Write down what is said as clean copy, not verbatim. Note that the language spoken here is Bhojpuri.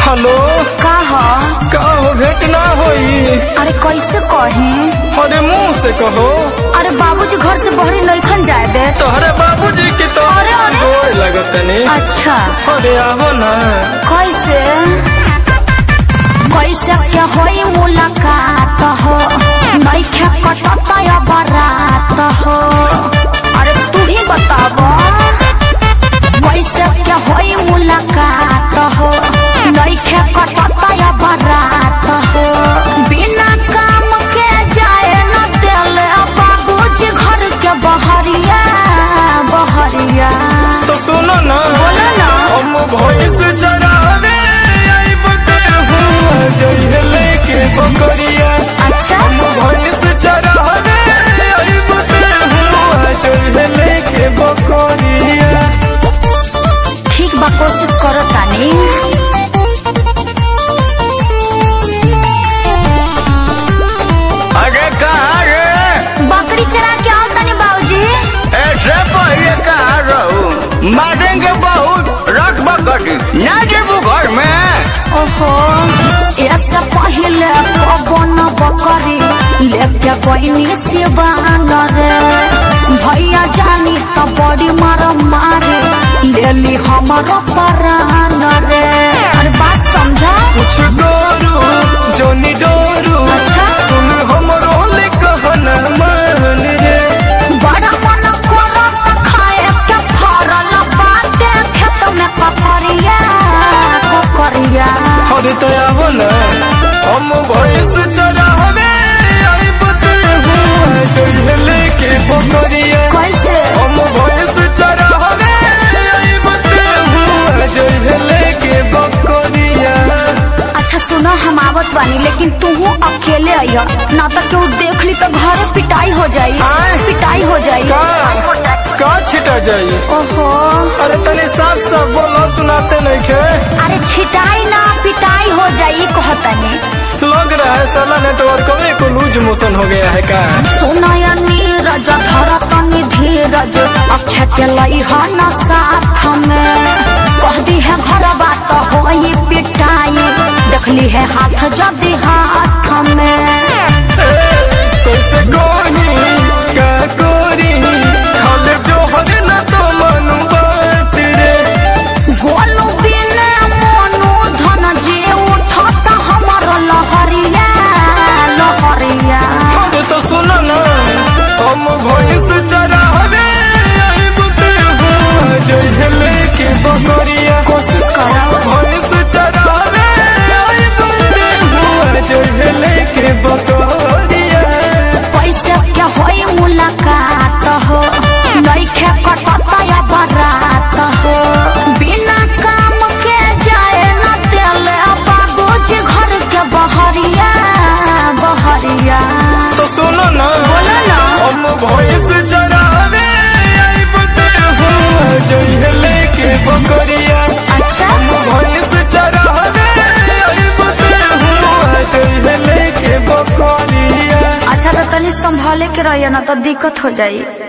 हेलो का हो भेंट ना होई? अरे कैसे कहे? अरे मुंह से कहो। अरे बाबूजी घर से बहरी नइखन जाए दे। तोहरे बाबूजी के तो अरे गोड़ लगत नहीं। अच्छा अरे आवो ना। कैसे क्या होई मुलाकात हो, नइखे कटत या बारात हो। अरे तू ही बताब कैसे क्या होई मुलाकात हो, नइखे कटत या बारात हो। बिना काम के जाए न देले बाबूजी घर के बहरिया बहरिया। तो सुनो ना, बोलो ना। हम भैंस चरावे जइहे लेके बकरिया। अच्छा हम भैंस चरावे जइहे लेके बकरिया। ठीक बा, कोशिश करो तानी। अरे कहाँ रे? बकरी चरा के आओ तानी बाबूजी। ऐसे पहले कहाँ रहूं? मारेंगे बहुत, रख बकरी ना देबू घर में। ओहो, ऐसे पहले पवन बकरी लेके गईनी सिवान रे। भैया जानी तो बड़ी मार मारे ले ली हमारो परान रे। अरे बात समझा? कुछ डोरू जोनी डोरू। अच्छा सुन हमरो ले कहना मान रे। बड़ा मन करत खाए के फरल बाटे खेत में ककरिया ककरिया। अरे तो आवो ना, हम भैंस चरावे आइब हूँ जइहे लेके बकरिया। कैसे? हम भैंस चरावे आइब हूँ जइहे लेके बकरिया। अच्छा सुनो, हम आवत बानी लेकिन तू अकेले आइया, ना तो केहू देख ली तो घरे पिटाई हो जाई। पिटाई हो जाई। का छिटा जाई? ओहो, अरे तनी साफ साफ बोलो, सुनाते नहीं खे। अरे छिटाई ना पिटाई हो जाई कहतनी। लग रहा है साला नेटवर्क में को लूज मोशन हो गया है का? सुनाया नीरज धरतनी धीरज अक्षय के लई न साथ में। कह दी है घर बात होई पिटाई, देखली है हाथ जदी हाथ में। कैसे कोनी का कोरी खाले जो हले ना तो मनु बात रे। गोलू बिना मोनू धन जे उठत हमर लहरिया लहरिया। अरे तो सुनो ना, हम भैंस चरावे आइब हूँ जइहे लेके बकरिया। कोशिश करो। भैंस चरावे आइब हूँ जइहे लेके बकरिया। कैसे क्या होई मुलाकात हो, नइखे कटत या बारात हो। बिना काम के जाए न देले बाबूजी घर के बहरिया बहरिया। तो सुनो ना, बोलो ना। हम भैंस चरावे आइब हूँ जइहे लेके बकरिया। अच्छा हम भैंस चरावे आइब हूँ जइहे लेके बकरिया। अच्छा तो तनी संभाले के रहिए ना तो दिक्कत हो जाई।